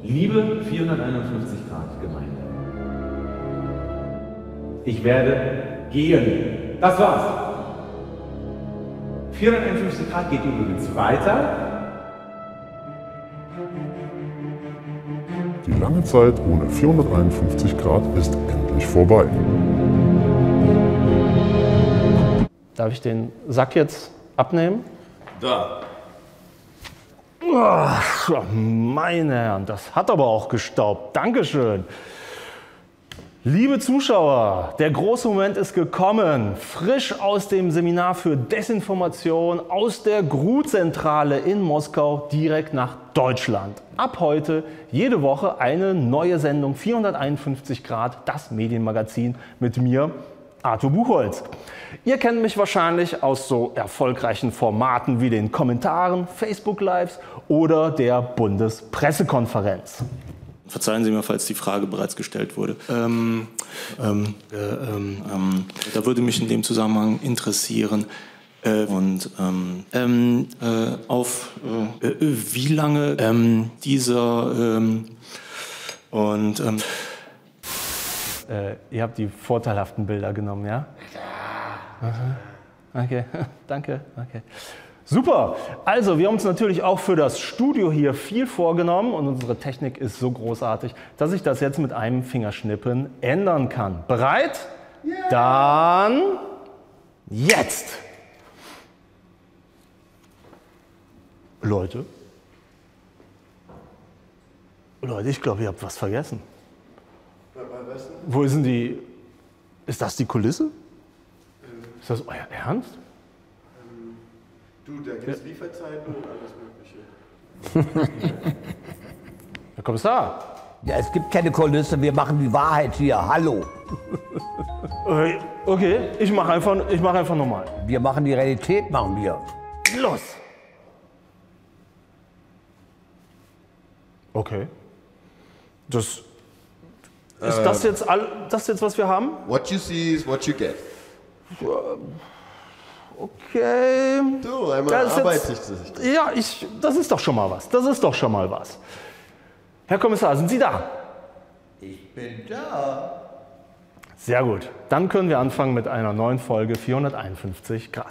Liebe 451 Grad Gemeinde, ich werde gehen. Das war's. 451 Grad geht übrigens weiter. Die lange Zeit ohne 451 Grad ist endlich vorbei. Darf ich den Sack jetzt abnehmen? Da. Oh, meine Herren, das hat aber auch gestaubt. Dankeschön. Liebe Zuschauer, der große Moment ist gekommen. Frisch aus dem Seminar für Desinformation aus der GRU-Zentrale in Moskau direkt nach Deutschland. Ab heute jede Woche eine neue Sendung 451 Grad, das Medienmagazin mit mir, Arthur Buchholz. Ihr kennt mich wahrscheinlich aus so erfolgreichen Formaten wie den Kommentaren, Facebook-Lives oder der Bundespressekonferenz. Verzeihen Sie mir, falls die Frage bereits gestellt wurde. Da würde mich in dem Zusammenhang interessieren, wie lange dieser ihr habt die vorteilhaften Bilder genommen, ja? Ja. Okay, danke. Okay. Super. Also, wir haben uns natürlich auch für das Studio hier viel vorgenommen und unsere Technik ist so großartig, dass ich das jetzt mit einem Fingerschnippen ändern kann. Bereit? Yeah. Dann jetzt! Leute, ich glaube, ihr habt was vergessen. Wo ist denn die? Ist das die Kulisse? Ist das euer Ernst? Du, da gibt es Lieferzeiten und alles Mögliche. Herr Kommissar! Ja, es gibt keine Kulisse, wir machen die Wahrheit hier. Hallo! Okay, ich mach einfach normal. Wir machen die Realität, machen wir. Los! Okay. Ist das jetzt was wir haben? What you see is what you get. Okay. Du, einmal arbeite ich das. Ja, das ist doch schon mal was. Herr Kommissar, sind Sie da? Ich bin da. Sehr gut. Dann können wir anfangen mit einer neuen Folge 451 Grad.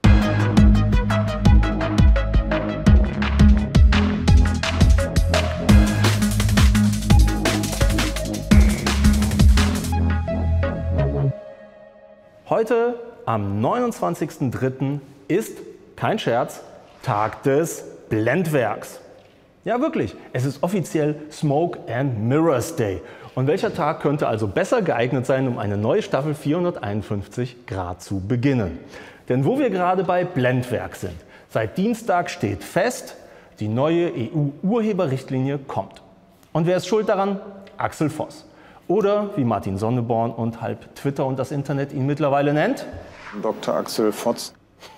Heute, am 29.03. ist, kein Scherz, Tag des Blendwerks. Ja, wirklich, es ist offiziell Smoke and Mirrors Day. Und welcher Tag könnte also besser geeignet sein, um eine neue Staffel 451 Grad zu beginnen? Denn wo wir gerade bei Blendwerk sind, seit Dienstag steht fest, die neue EU-Urheberrichtlinie kommt. Und wer ist schuld daran? Axel Voss. Oder, wie Martin Sonneborn und halb Twitter und das Internet ihn mittlerweile nennt, Dr. Axel Voss.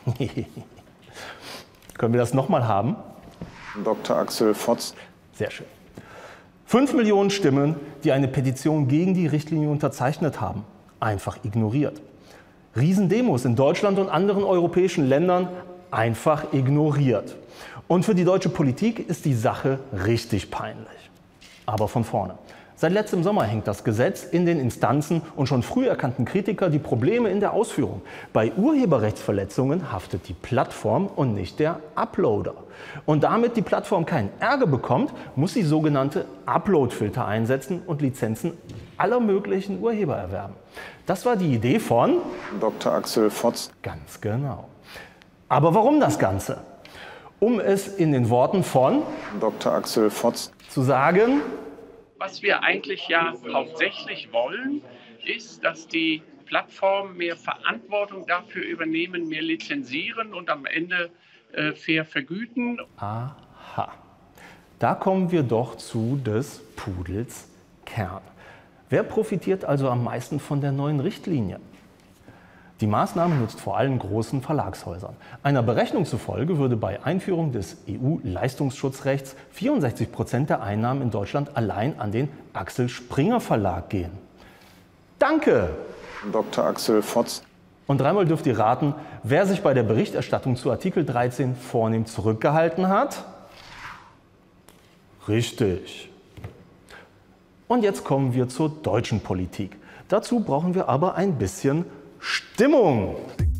Können wir das nochmal haben? Dr. Axel Voss. Sehr schön. 5 Millionen Stimmen, die eine Petition gegen die Richtlinie unterzeichnet haben. Einfach ignoriert. Riesendemos in Deutschland und anderen europäischen Ländern einfach ignoriert. Und für die deutsche Politik ist die Sache richtig peinlich. Aber von vorne. Seit letztem Sommer hängt das Gesetz in den Instanzen und schon früh erkannten Kritiker die Probleme in der Ausführung. Bei Urheberrechtsverletzungen haftet die Plattform und nicht der Uploader. Und damit die Plattform keinen Ärger bekommt, muss sie sogenannte Upload-Filter einsetzen und Lizenzen aller möglichen Urheber erwerben. Das war die Idee von Dr. Axel Voss. Ganz genau. Aber warum das Ganze? Um es in den Worten von Dr. Axel Voss zu sagen: Was wir eigentlich ja hauptsächlich wollen, ist, dass die Plattformen mehr Verantwortung dafür übernehmen, mehr lizenzieren und am Ende fair vergüten. Aha, da kommen wir doch zu des Pudels Kern. Wer profitiert also am meisten von der neuen Richtlinie? Die Maßnahme nutzt vor allem großen Verlagshäusern. Einer Berechnung zufolge würde bei Einführung des EU-Leistungsschutzrechts 64% der Einnahmen in Deutschland allein an den Axel Springer Verlag gehen. Danke! Dr. Axel Voss. Und dreimal dürft ihr raten, wer sich bei der Berichterstattung zu Artikel 13 vornehm zurückgehalten hat? Richtig. Und jetzt kommen wir zur deutschen Politik. Dazu brauchen wir aber ein bisschen Stimmung.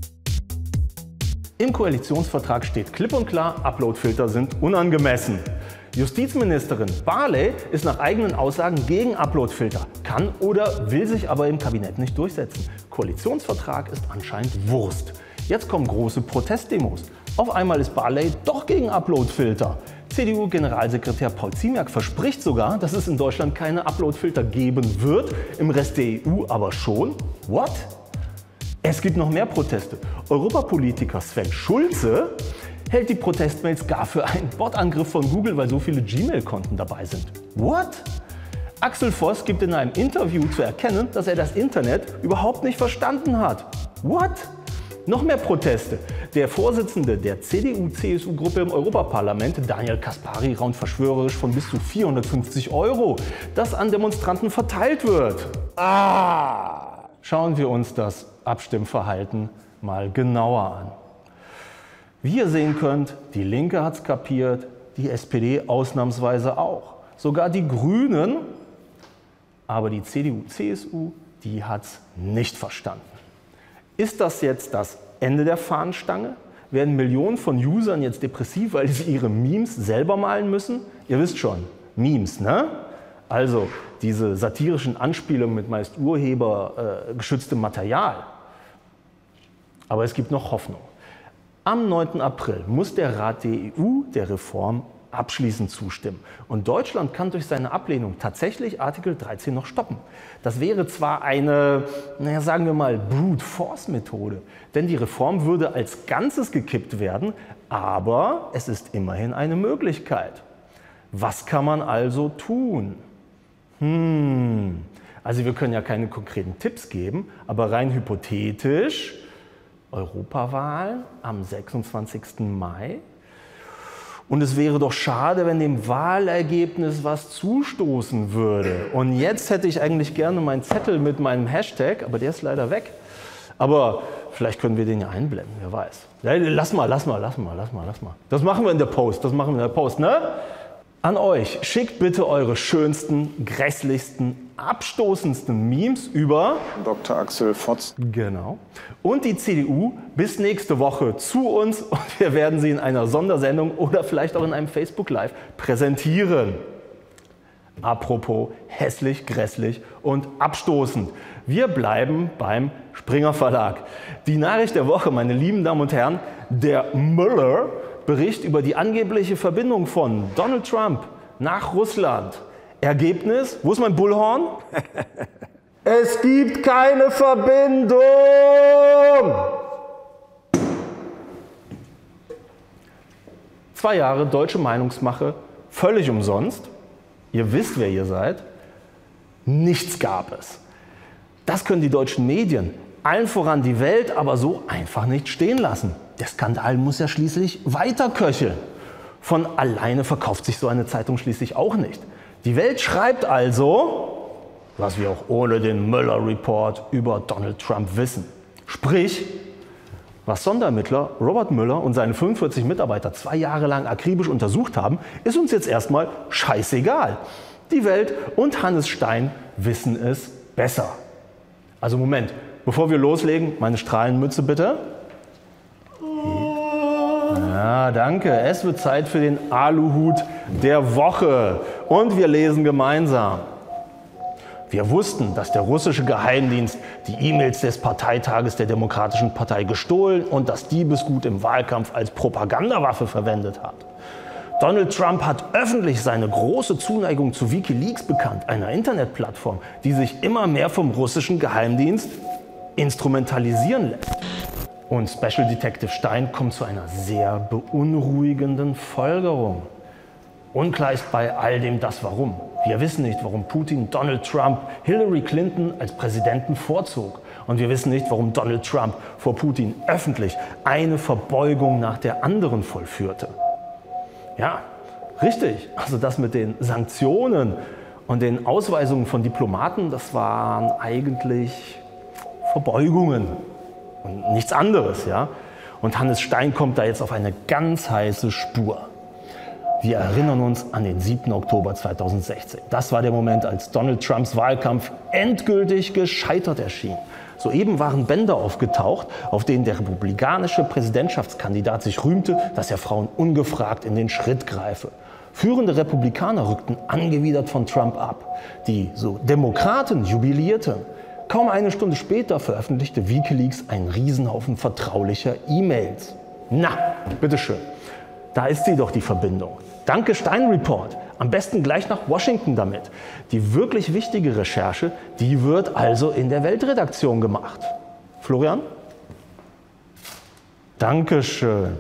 Im Koalitionsvertrag steht klipp und klar, Uploadfilter sind unangemessen. Justizministerin Barley ist nach eigenen Aussagen gegen Uploadfilter, kann oder will sich aber im Kabinett nicht durchsetzen. Koalitionsvertrag ist anscheinend Wurst. Jetzt kommen große Protestdemos. Auf einmal ist Barley doch gegen Uploadfilter. CDU-Generalsekretär Paul Ziemiak verspricht sogar, dass es in Deutschland keine Uploadfilter geben wird, im Rest der EU aber schon. What? Es gibt noch mehr Proteste. Europapolitiker Sven Schulze hält die Protestmails gar für einen Botangriff von Google, weil so viele Gmail-Konten dabei sind. What? Axel Voss gibt in einem Interview zu erkennen, dass er das Internet überhaupt nicht verstanden hat. What? Noch mehr Proteste. Der Vorsitzende der CDU-CSU-Gruppe im Europaparlament, Daniel Caspary, raunt verschwörerisch von bis zu 450 €, das an Demonstranten verteilt wird. Schauen wir uns das Abstimmverhalten mal genauer an. Wie ihr sehen könnt, die Linke hat es kapiert, die SPD ausnahmsweise auch. Sogar die Grünen, aber die CDU-CSU, die hat es nicht verstanden. Ist das jetzt das Ende der Fahnenstange? Werden Millionen von Usern jetzt depressiv, weil sie ihre Memes selber malen müssen? Ihr wisst schon, Memes, ne? Also diese satirischen Anspielungen mit meist urhebergeschütztem Material. Aber es gibt noch Hoffnung. Am 9. April muss der Rat der EU der Reform abschließend zustimmen. Und Deutschland kann durch seine Ablehnung tatsächlich Artikel 13 noch stoppen. Das wäre zwar eine, sagen wir mal, Brute-Force-Methode, denn die Reform würde als Ganzes gekippt werden, aber es ist immerhin eine Möglichkeit. Was kann man also tun? Also wir können ja keine konkreten Tipps geben, aber rein hypothetisch, Europawahl am 26. Mai. Und es wäre doch schade, wenn dem Wahlergebnis was zustoßen würde. Und jetzt hätte ich eigentlich gerne meinen Zettel mit meinem Hashtag, aber der ist leider weg. Aber vielleicht können wir den ja einblenden, wer weiß. Lass mal. Das machen wir in der Post, ne? An euch, schickt bitte eure schönsten, grässlichsten, abstoßendsten Memes über Dr. Axel Fotz. Genau. Und die CDU bis nächste Woche zu uns und wir werden sie in einer Sondersendung oder vielleicht auch in einem Facebook Live präsentieren. Apropos hässlich, grässlich und abstoßend. Wir bleiben beim Springer Verlag. Die Nachricht der Woche, meine lieben Damen und Herren, der Müller Bericht über die angebliche Verbindung von Donald Trump nach Russland. Ergebnis, wo ist mein Bullhorn? Es gibt keine Verbindung! 2 Jahre deutsche Meinungsmache, völlig umsonst. Ihr wisst, wer ihr seid. Nichts gab es. Das können die deutschen Medien, allen voran die Welt, aber so einfach nicht stehen lassen. Der Skandal muss ja schließlich weiterköcheln. Von alleine verkauft sich so eine Zeitung schließlich auch nicht. Die Welt schreibt also, was wir auch ohne den Mueller-Report über Donald Trump wissen. Sprich, was Sonderermittler Robert Mueller und seine 45 Mitarbeiter 2 Jahre lang akribisch untersucht haben, ist uns jetzt erstmal scheißegal. Die Welt und Hannes Stein wissen es besser. Also Moment, bevor wir loslegen, meine Strahlenmütze bitte. Ja, danke. Es wird Zeit für den Aluhut der Woche. Und wir lesen gemeinsam. Wir wussten, dass der russische Geheimdienst die E-Mails des Parteitages der Demokratischen Partei gestohlen und das Diebesgut im Wahlkampf als Propagandawaffe verwendet hat. Donald Trump hat öffentlich seine große Zuneigung zu WikiLeaks bekannt, einer Internetplattform, die sich immer mehr vom russischen Geheimdienst instrumentalisieren lässt. Und Special Detective Stein kommt zu einer sehr beunruhigenden Folgerung. Unklar ist bei all dem das Warum. Wir wissen nicht, warum Putin Donald Trump Hillary Clinton als Präsidenten vorzog. Und wir wissen nicht, warum Donald Trump vor Putin öffentlich eine Verbeugung nach der anderen vollführte. Ja, richtig. Also das mit den Sanktionen und den Ausweisungen von Diplomaten, das waren eigentlich Verbeugungen. Und nichts anderes, ja. Und Hannes Stein kommt da jetzt auf eine ganz heiße Spur. Wir erinnern uns an den 7. Oktober 2016. Das war der Moment, als Donald Trumps Wahlkampf endgültig gescheitert erschien. Soeben waren Bänder aufgetaucht, auf denen der republikanische Präsidentschaftskandidat sich rühmte, dass er Frauen ungefragt in den Schritt greife. Führende Republikaner rückten angewidert von Trump ab. Die Demokraten jubilierten. Kaum eine Stunde später veröffentlichte WikiLeaks einen Riesenhaufen vertraulicher E-Mails. Na, bitteschön. Da ist sie doch, die Verbindung. Danke Stein Report. Am besten gleich nach Washington damit. Die wirklich wichtige Recherche, die wird also in der Weltredaktion gemacht. Florian? Dankeschön.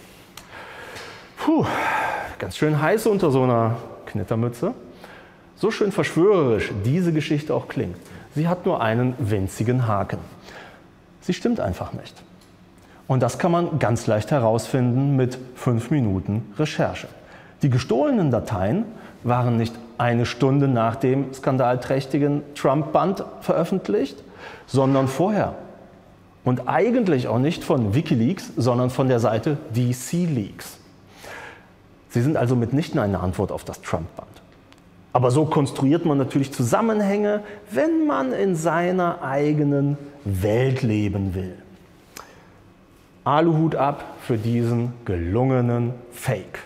Puh, ganz schön heiß unter so einer Knittermütze. So schön verschwörerisch diese Geschichte auch klingt. Sie hat nur einen winzigen Haken. Sie stimmt einfach nicht. Und das kann man ganz leicht herausfinden mit 5 Minuten Recherche. Die gestohlenen Dateien waren nicht eine Stunde nach dem skandalträchtigen Trump-Band veröffentlicht, sondern vorher. Und eigentlich auch nicht von WikiLeaks, sondern von der Seite DC Leaks. Sie sind also mitnichten eine Antwort auf das Trump-Band. Aber so konstruiert man natürlich Zusammenhänge, wenn man in seiner eigenen Welt leben will. Aluhut ab für diesen gelungenen Fake.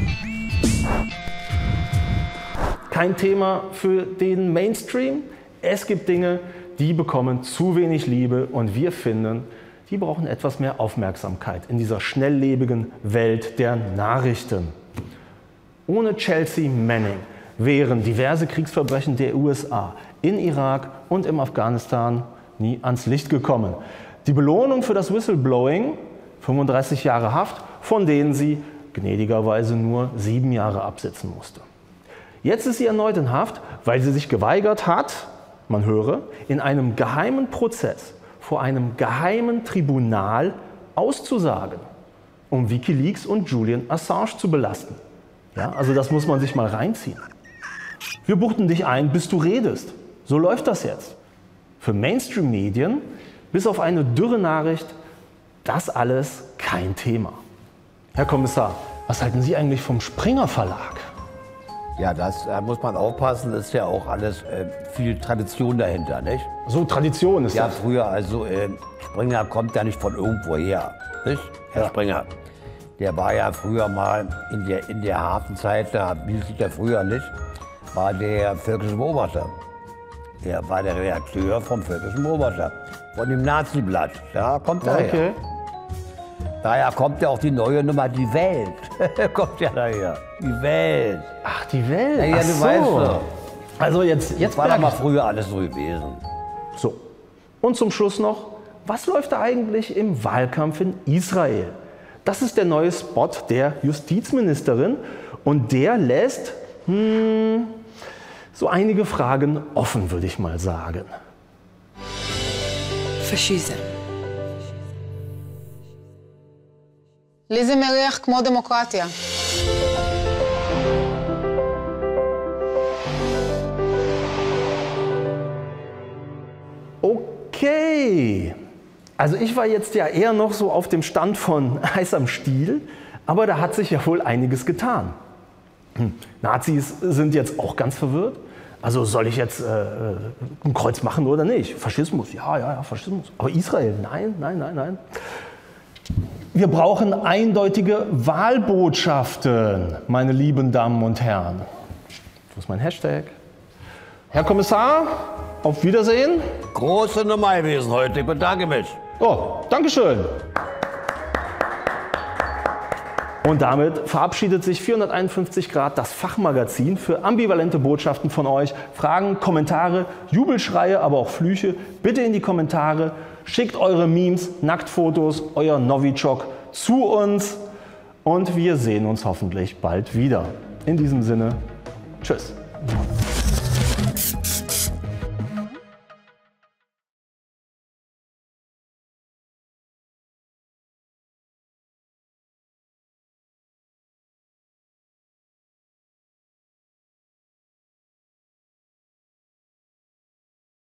Kein Thema für den Mainstream. Es gibt Dinge, die bekommen zu wenig Liebe und wir finden, die brauchen etwas mehr Aufmerksamkeit in dieser schnelllebigen Welt der Nachrichten. Ohne Chelsea Manning wären diverse Kriegsverbrechen der USA in Irak und im Afghanistan nie ans Licht gekommen. Die Belohnung für das Whistleblowing, 35 Jahre Haft, von denen sie gnädigerweise nur 7 Jahre absitzen musste. Jetzt ist sie erneut in Haft, weil sie sich geweigert hat, man höre, in einem geheimen Prozess vor einem geheimen Tribunal auszusagen, um WikiLeaks und Julian Assange zu belasten. Ja, also das muss man sich mal reinziehen. Wir buchten dich ein, bis du redest. So läuft das jetzt. Für Mainstream-Medien, bis auf eine dürre Nachricht, das alles kein Thema. Herr Kommissar, was halten Sie eigentlich vom Springer Verlag? Ja, da muss man aufpassen, das ist ja auch alles viel Tradition dahinter, nicht? So, Tradition ist ja, das. früher, also Springer kommt ja nicht von irgendwo her, nicht? Herr Ja. Springer, der war ja früher mal in der Hafenzeit, da hielt sich der früher nicht, war der Völkische Beobachter. Der war der Redakteur vom Völkischen Beobachter, von dem Nazi-Blatt. Da kommt er her. Daher kommt ja auch die neue Nummer, die Welt. Kommt ja daher. Die Welt. Ach, die Welt. Ja, Ach du so. weißt doch. Also jetzt War doch merke mal ich. früher alles so gewesen. So. Und zum Schluss noch, was läuft da eigentlich im Wahlkampf in Israel? Das ist der neue Spot der Justizministerin und der lässt so einige Fragen offen, würde ich mal sagen. פשיזם. לי זה מריח כמו דמוקרטיה. Okay. Also ich war jetzt ja eher noch so auf dem Stand von Eis am Stiel, aber da hat sich ja wohl einiges getan. Nazis sind jetzt auch ganz verwirrt. Also soll ich jetzt ein Kreuz machen oder nicht? Faschismus, ja, Faschismus. Aber Israel, nein. Wir brauchen eindeutige Wahlbotschaften, meine lieben Damen und Herren. Wo ist mein Hashtag? Herr Kommissar, auf Wiedersehen. Große Nummer gewesen heute, ich bedanke mich. Oh, Dankeschön. Und damit verabschiedet sich 451 Grad, das Fachmagazin für ambivalente Botschaften von euch. Fragen, Kommentare, Jubelschreie, aber auch Flüche, bitte in die Kommentare. Schickt eure Memes, Nacktfotos, euer Novichok zu uns und wir sehen uns hoffentlich bald wieder. In diesem Sinne, tschüss.